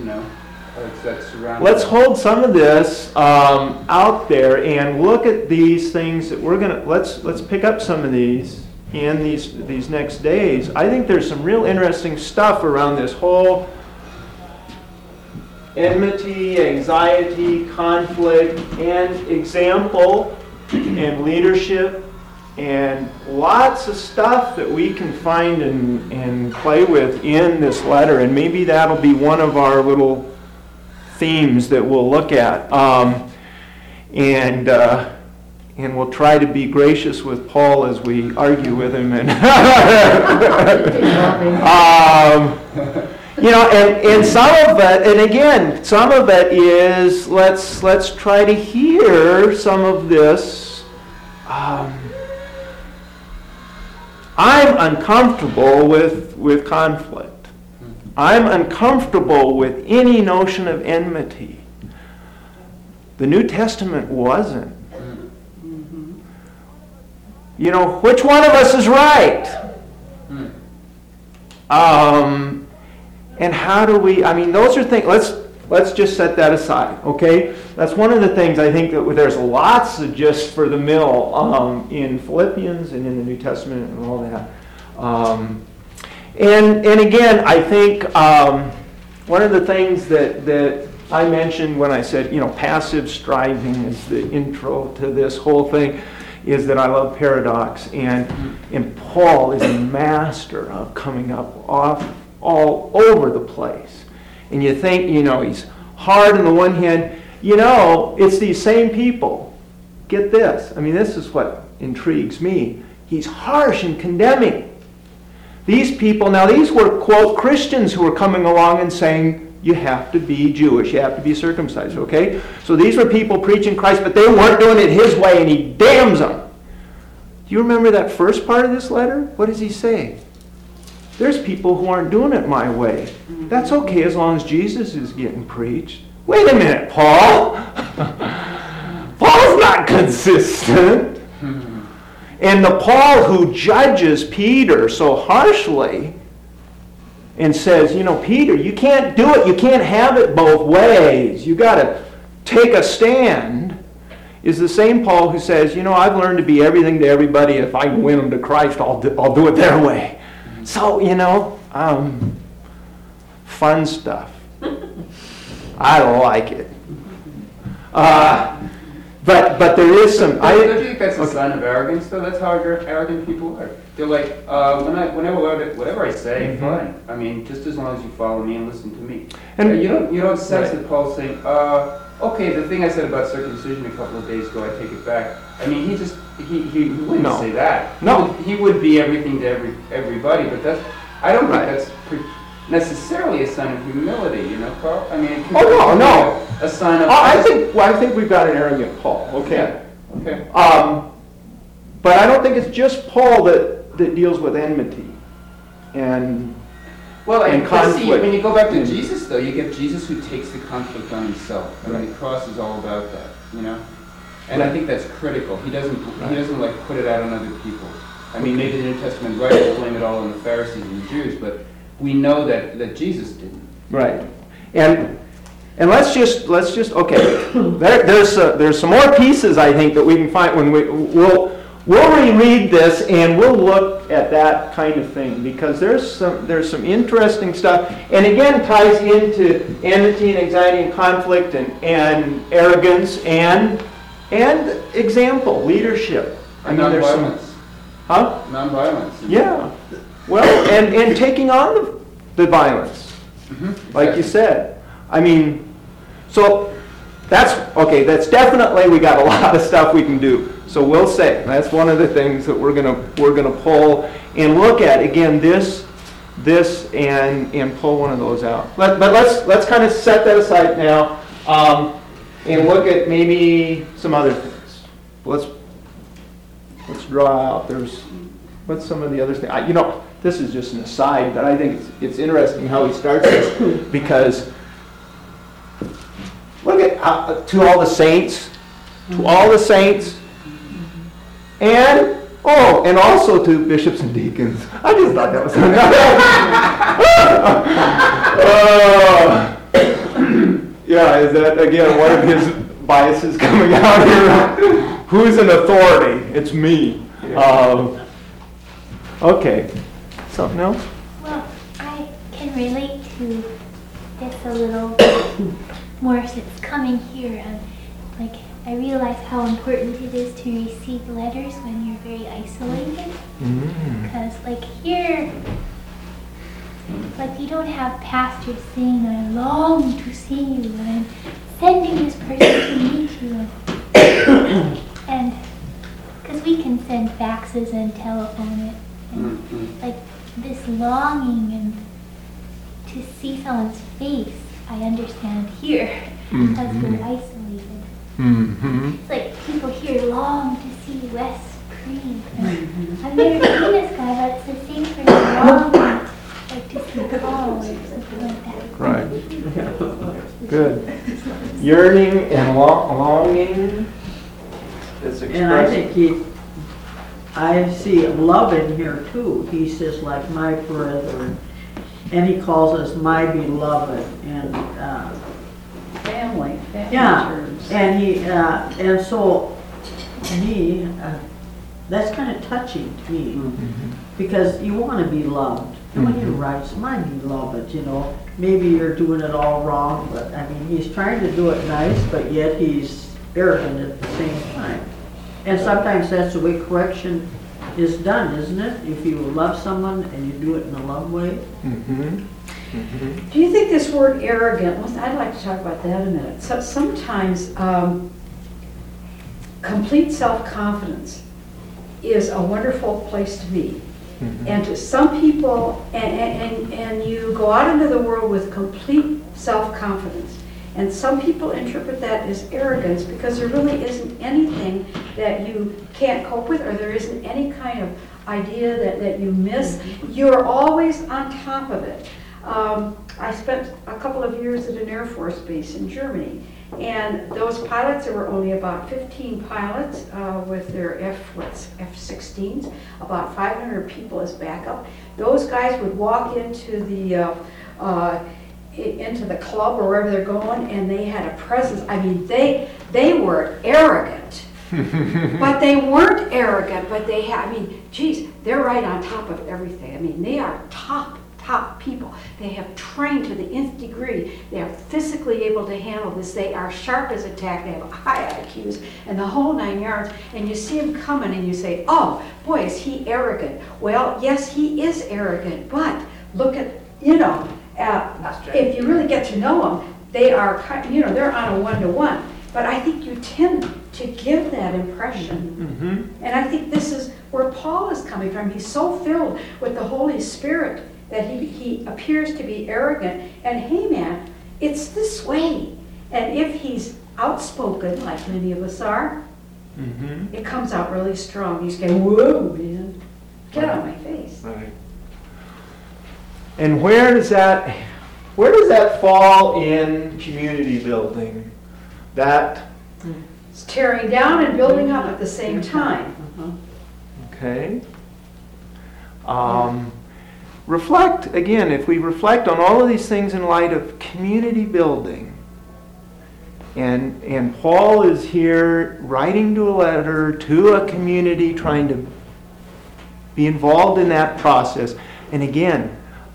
that surround Let's us. hold some of this out there and look at these things that we're gonna. Let's pick up some of these in these next days. I think there's some real interesting stuff around this whole enmity, anxiety, conflict, and example, and leadership, and lots of stuff that we can find and play with in this letter. And maybe that'll be one of our little themes that we'll look at. And we'll try to be gracious with Paul as we argue with him. And and some of it, and again, some of it is let's try to hear some of this. I'm uncomfortable with conflict. I'm uncomfortable with any notion of enmity. The New Testament wasn't. You know, which one of us is right? And how do we, I mean, those are things, let's just set that aside, okay? That's one of the things I think that there's lots of just for the mill in Philippians and in the New Testament and all that. And again, I think one of the things that I mentioned when I said, you know, passive striving is the intro to this whole thing, is that I love paradox, and Paul is a master of coming up all over the place. And you think, you know, he's hard on the one hand, you know, it's these same people. Get this. I mean, this is what intrigues me. He's harsh and condemning. These people, now these were, quote, Christians who were coming along and saying, you have to be Jewish, you have to be circumcised, okay? So these were people preaching Christ, but they weren't doing it his way, and he damns them. Do you remember that first part of this letter? What does he say? There's people who aren't doing it my way. That's okay as long as Jesus is getting preached. Wait a minute, Paul. Paul's not consistent. And the Paul who judges Peter so harshly and says, you know, Peter, you can't do it. You can't have it both ways. You got to take a stand, is the same Paul who says, you know, I've learned to be everything to everybody. If I can win them to Christ, I'll do it their way. So, you know, fun stuff. I like it. But there is some... Don't you think that's a sign of arrogance, though? That's how arrogant people are. They're like, whatever I say, fine. I mean, just as long as you follow me and listen to me. And you don't sense that Paul's saying, okay, the thing I said about circumcision a couple of days ago, I take it back. I mean, he wouldn't say that. No. He would be everything to everybody, but I don't think that's necessarily a sign of humility, you know, Carl? I mean, it could be a sign of... I think we've got an arrogant Paul, okay? Yeah. Okay. But I don't think it's just Paul that deals with enmity and conflict. See, when you go back to Jesus, though, you get Jesus who takes the conflict on himself. I mean, the cross is all about that, you know? And I think that's critical. He doesn't like put it out on other people. I mean, maybe the New Testament writers blame it all on the Pharisees and the Jews, but we know that Jesus didn't. Right. And let's just okay. There's some more pieces I think that we can find when we'll reread this and we'll look at that kind of thing, because there's some interesting stuff, and again ties into enmity and anxiety and conflict and arrogance and example, leadership. I mean, there's nonviolence. Nonviolence. Yeah. Well, and taking on the violence, like you said. I mean, so that's definitely, we got a lot of stuff we can do. So we'll say that's one of the things that we're gonna pull and look at again. This and pull one of those out. But let's kind of set that aside now and look at maybe some other things. Let's draw out. What's some of the other things? You know, this is just an aside, but I think it's interesting how he starts this, because look at to all the saints, and also to bishops and deacons. I just thought that was yeah, is that again one of his biases coming out here? Who's an authority? It's me. Okay. Something else? Well, I can relate to this a little more since coming here. Like, I realize how important it is to receive letters when you're very isolated. Because, like, here, like, you don't have pastors saying, I long to see you, and I'm sending this person to meet you. And, because we can send faxes and telephone it. And, like, this longing and to see someone's face, I understand here, because we're isolated. It's like people here long to see Wes Creed. I've never seen this guy, but it's the same for me. Long, like to see Paul or something like that. Right. Good. Yearning and longing is expressed. And I think I see love in here too. He says, like my brethren, and he calls us my beloved, and Family yeah, terms. and and so to me, that's kind of touching to me, because you want to be loved. And when he writes, my beloved, you know, maybe you're doing it all wrong, but I mean, he's trying to do it nice, but yet he's arrogant at the same time. And sometimes that's the way correction is done, isn't it? If you love someone and you do it in a love way. Do you think this word arrogant, I'd like to talk about that a minute. So sometimes complete self-confidence is a wonderful place to be. And to some people, and you go out into the world with complete self-confidence. And some people interpret that as arrogance because there really isn't anything that you can't cope with, or there isn't any kind of idea that you miss. You're always on top of it. I spent a couple of years at an Air Force base in Germany, and those pilots, there were only about 15 pilots with their F-16s, about 500 people as backup. Those guys would walk into the club or wherever they're going, and they had a presence. I mean, they were arrogant, but they weren't arrogant. But they had, I mean, geez, they're right on top of everything. I mean, they are top people. They have trained to the nth degree. They are physically able to handle this. They are sharp as a tack. They have high IQs and the whole 9 yards. And you see him coming and you say, oh, boy, is he arrogant. Well, yes, he is arrogant, but look at, if you really get to know them, they are, they're on a one-to-one. But I think you tend to give that impression. And I think this is where Paul is coming from. He's so filled with the Holy Spirit that he appears to be arrogant. And hey, man, it's this way. And if he's outspoken, like many of us are, it comes out really strong. He's going, whoa, man, get out of my face. Right. And where does that fall in community building? That It's tearing down and building up at the same time. okay. Reflect again. If we reflect on all of these things in light of community building, and Paul is here writing to a letter to a community, trying to be involved in that process. And again,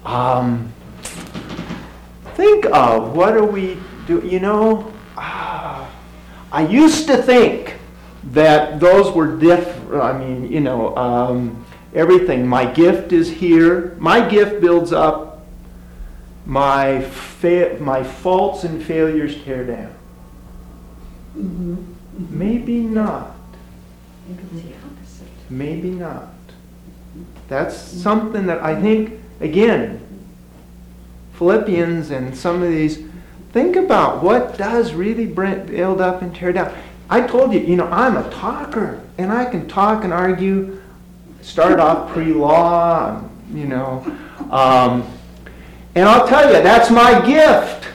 think of what do we do? I used to think that those were different. I mean, everything. My gift is here. My gift builds up. My faults and failures tear down. Maybe not. Maybe not. That's something that I think, again, Philippians and some of these, think about what does really build up and tear down. I told you, I'm a talker, and I can talk and argue, start off pre-law, and I'll tell you, that's my gift.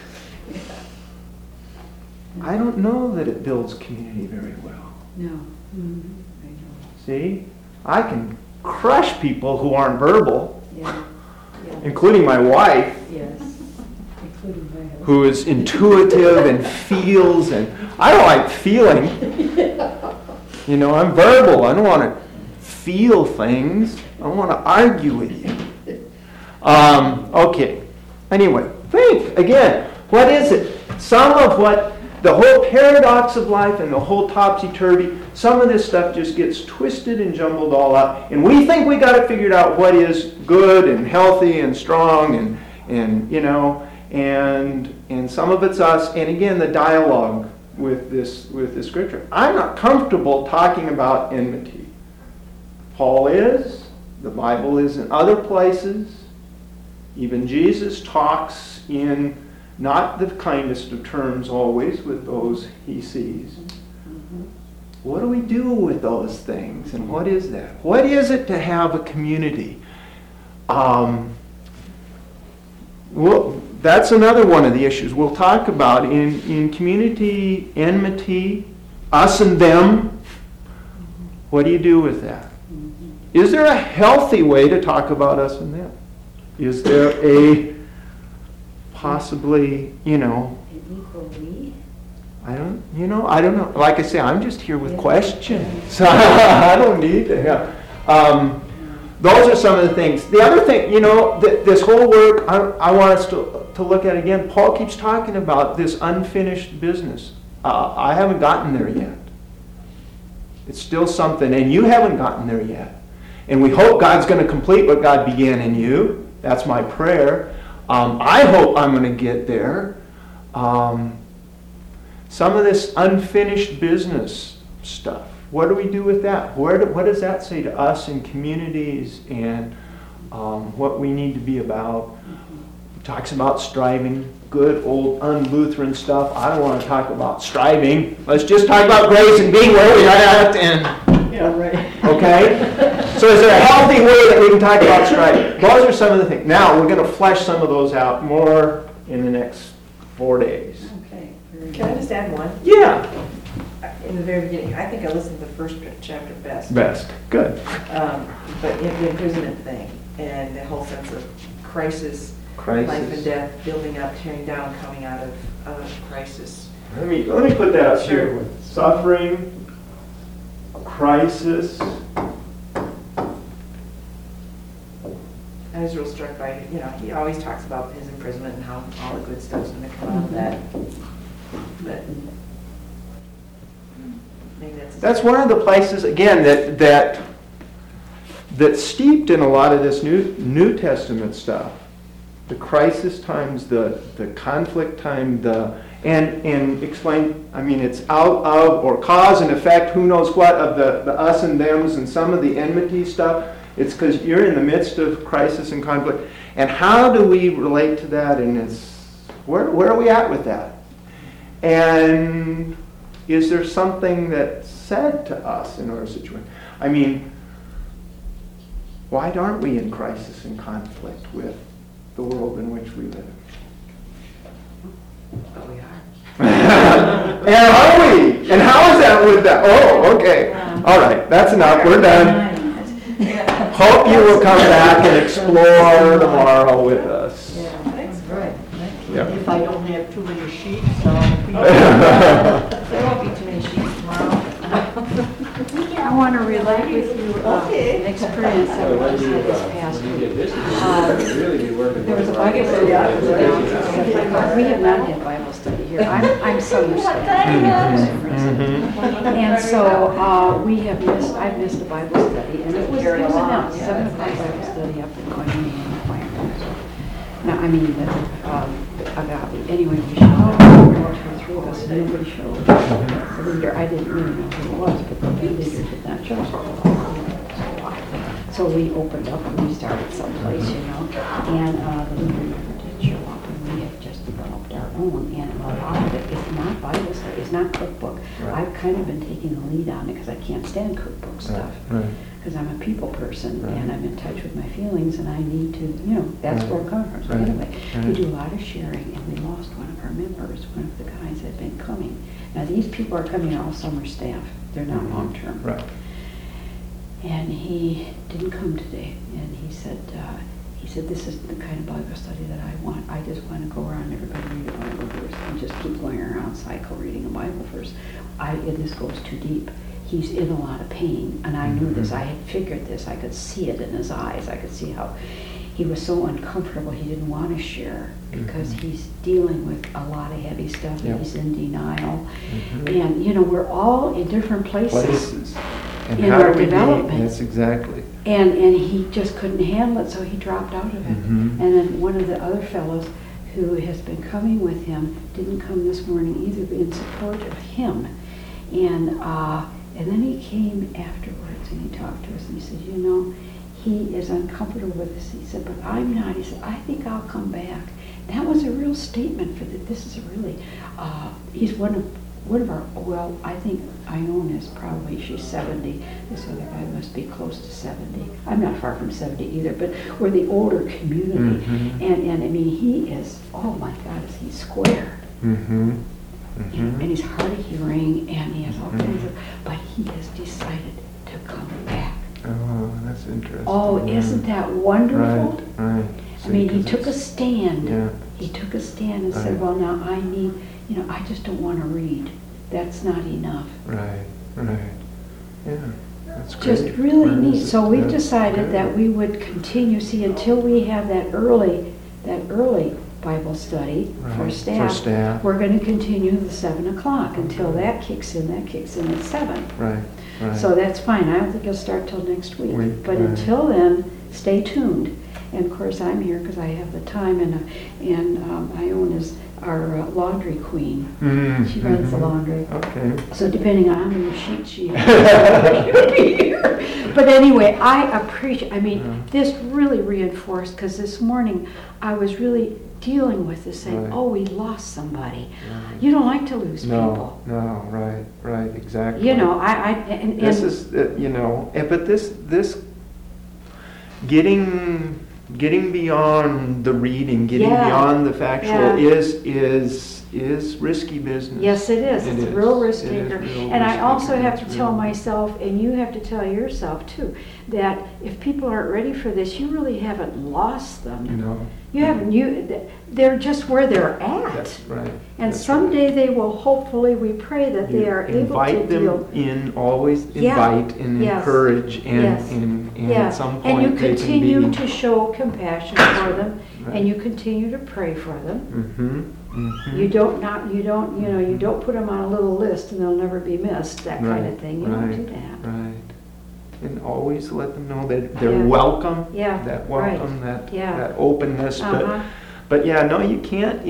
I don't know that it builds community very well. No. See? I can crush people who aren't verbal, Yeah. including my wife, Yes. Including my husband. who is intuitive and feels, and I don't like feeling. I'm verbal. I don't want to feel things. I want to argue with you. Okay. Anyway, think again. What is it? some of what, the whole paradox of life and the whole topsy-turvy, some of this stuff just gets twisted and jumbled all up. And we think we got it figured out what is good and healthy and strong and you know, and some of it's us. And again, the dialogue with this scripture. I'm not comfortable talking about enmity. Paul is, the Bible is in other places. Even Jesus talks in not the kindest of terms always with those he sees. What do we do with those things? And what is that? What is it to have a community? Well, that's another one of the issues we'll talk about in community enmity, us and them. What do you do with that? Is there a healthy way to talk about us and them? Is there a possibly, you know, I don't know. Like I say, I'm just here with questions. I don't need to have. Those are some of the things. The other thing, you know, this whole work, I want us to look at again. Paul keeps talking about this unfinished business. I haven't gotten there yet. It's still something, and you haven't gotten there yet. And we hope God's going to complete what God began in you. That's my prayer. I hope I'm going to get there. Some of this unfinished business stuff. What do we do with that? What does that say to us in communities and what we need to be about? It talks about striving. Good old un-Lutheran stuff. I don't want to talk about striving. Let's just talk about grace and being where we are at. And Yeah, right. okay? So is there a healthy way that we can talk about striving? Those are some of the things. Now, we're going to flesh some of those out more in the next 4 days. Okay. Can I just add one? Yeah. In the very beginning, I think I listened to the first chapter best. Best. Good. But the imprisonment thing and the whole sense of crisis, life and death, building up, tearing down, coming out of crisis. Let me put that up Sure. here. Suffering, crisis. I was real struck by, you know, he always talks about his imprisonment and how all the good stuff's going to come out of that. But maybe That's one of the places, again, that's steeped in a lot of this New Testament stuff. The crisis times, the conflict time, and explain, I mean, it's out of, or cause and effect, who knows what, of the us and thems and some of the enmity stuff. It's because you're in the midst of crisis and conflict. And how do we relate to that? And where are we at with that? And is there something that's said to us in our situation? I mean, why aren't we in crisis and conflict with the world in which we live? But we are. And are we? And how is that with that? Oh, okay. All right, that's enough. We're done. Hope you will come back and explore tomorrow with us. Thanks. Right. Yeah. If I don't have too many sheets, I'll be. There won't be too many sheets tomorrow. I want to relate with you Okay. an experience that we just had this past week. There was a Bible study. We have not had Bible study here. I'm summer study. And so I've missed a Bible study, and it was announced, 7 o'clock Bible study up in Koinonia in the choir. Now, I mean, anyway, we showed up, 2 or 3 of us, and nobody showed. The leader, I didn't really know who it was, but the leader did not show. So we opened up and we started someplace, you know, and the leader never did show up, and we have just developed our own, and a lot of it is not Bible study, it's not cookbook. Right. I've kind of been taking the lead on it because I can't stand cookbook stuff. Right. Because I'm a people person, Right. and I'm in touch with my feelings, and I need to, you know, that's where I'm coming from. So Right. anyway, we Right. do a lot of sharing, and we lost one of our members, one of the guys had been coming. Now, these people are coming all summer staff, they're not long-term. Right. And he didn't come today, and he said, this is the kind of Bible study that I want. I just want to go around, everybody read a Bible verse, and just keep going around cycle reading a Bible verse. This goes too deep. He's in a lot of pain, and I knew this. I had figured this. I could see it in his eyes. I could see how he was so uncomfortable, he didn't want to share because he's dealing with a lot of heavy stuff. Yep. He's in denial. Mhm. And, you know, we're all in different places. And in how our do we be- development. Yes, exactly. And he just couldn't handle it, so he dropped out of it. Mhm. And then one of the other fellows who has been coming with him didn't come this morning either, but in support of him. And then he came afterwards and he talked to us and he said, you know, he is uncomfortable with this. He said, but I'm not. He said, I think I'll come back. That was a real statement for that. This is a really, he's one of our, well, I think Ione is probably, she's 70. This other guy must be close to 70. I'm not far from 70 either, but we're the older community. Mhm. And I mean, he is, oh my God, is he square. Mm-hmm. And he's hard of hearing and he has all kinds of, but he has decided to come back. Oh, that's interesting. Oh, Yeah. isn't that wonderful? Right. I mean, he 'cause took a it's- stand. Yeah. He took a stand and Right. said, well, now I need, you know, I just don't want to read. That's not enough. Right. Yeah. That's great. Just really Right. neat. So we've That's decided good. that we would continue, see, until we have that early Bible study for Right. staff. We're going to continue the 7 o'clock until that kicks in. That kicks in at 7. Right. So that's fine. I don't think it'll start till next week. But Right. until then, stay tuned. And of course, I'm here because I have the time, and Ione is our laundry queen. She runs the laundry. Okay. So depending on how many sheets she has, she'll be here. But anyway, I appreciate, I mean, this really reinforced, because this morning I was really dealing with this, saying, Right. oh, we lost somebody. Right. You don't like to lose people. No, right, exactly. You know, and This is, you know, but this getting beyond the reading, getting Yeah. beyond the factual Yeah. is risky business. yes, it is. It It's a is. real risk It is taker. real And I risk also taker. have to It's tell real. myself, and you have to tell yourself too, that if people aren't ready for this, you really haven't lost them. You know. You haven't, they're just where they're at. That's right. And That's someday they will, hopefully, we pray that they You are able to invite them deal. in, always Yeah. invite and Yes. encourage, and, Yes. and Yeah. at some And you point they can continue be. to show compassion for them, Right. and you continue to pray for them. Mm-hmm. You don't put them on a little list and they'll never be missed, that kind of thing. You don't do that. Right. And always let them know that they're Yeah. welcome. Yeah, That right. welcome, Yeah. that openness. Uh-huh. But yeah, no, you can't.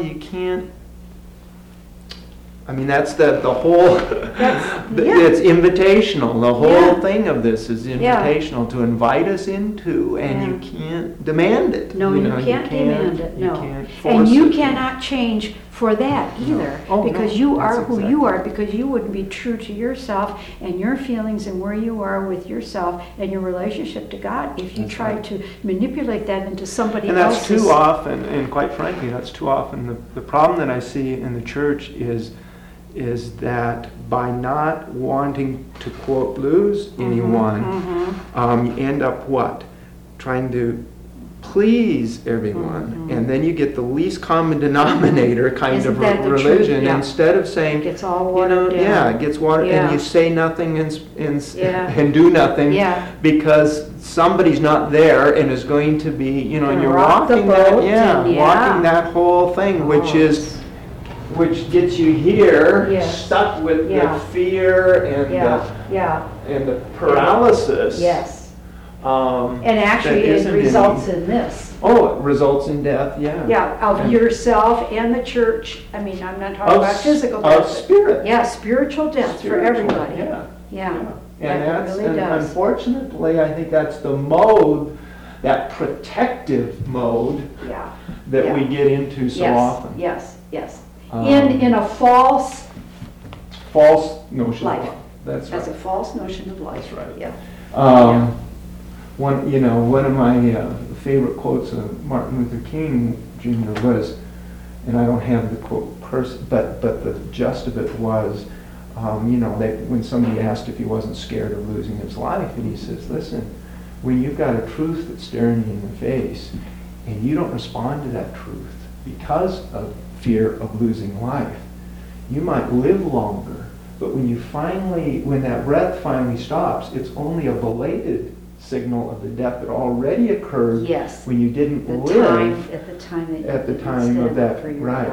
I mean, that's the whole. yeah. It's invitational. The whole Yeah. thing of this is Yeah. invitational to invite us into, and Yeah. you can't demand it. No, you know, can't demand it, You no. can't And force you it. cannot change for that either, Oh, no, because you are that's who exactly you are, because you wouldn't be true to yourself and your feelings and where you are with yourself and your relationship to God if you That's try right. to manipulate that into somebody And that's else's. too often, and quite frankly, that's too often. The problem that I see in the church is that by not wanting to, quote, lose anyone, you end up what? Trying to please everyone. And then you get the least common denominator kind Isn't of that the truth? religion, Yeah. instead of saying, Gets all you know, watered down. yeah, it gets watered, Yeah. and you say nothing Yeah. and do nothing Yeah. because somebody's not there and is going to be, you know, and Gonna you're rock the walking boat that, and yeah. walking that whole thing, which gets you here, Yes. stuck with Yeah. the fear Yeah, yeah, and the paralysis. yes. Um, And actually, that it isn't results any- in this. Oh, it results in death, yeah. Yeah, of And- yourself and the church. I mean, I'm not talking Of about s- physical of death. but- spirit. Yeah, spiritual death for Spiritual, everybody. Yeah. Yeah, And that that's, really and does. unfortunately, I think that's the mode, that protective mode Yeah. that Yeah. we get into so Yes, often. yes, yes. Um, In a false False notion. life. Of life. That's That's a right. false notion of life. That's right. Yeah. One of my favorite quotes of Martin Luther King Jr. was, and I don't have the quote but the gist of it was, that when somebody asked if he wasn't scared of losing his life, and he says, listen, when you've got a truth that's staring you in the face, and you don't respond to that truth because of fear of losing life, you might live longer, but when that breath finally stops, it's only a belated signal of the death that already occurred Yes. when you didn't The live time, at the time that. at the time instead of that, before your right.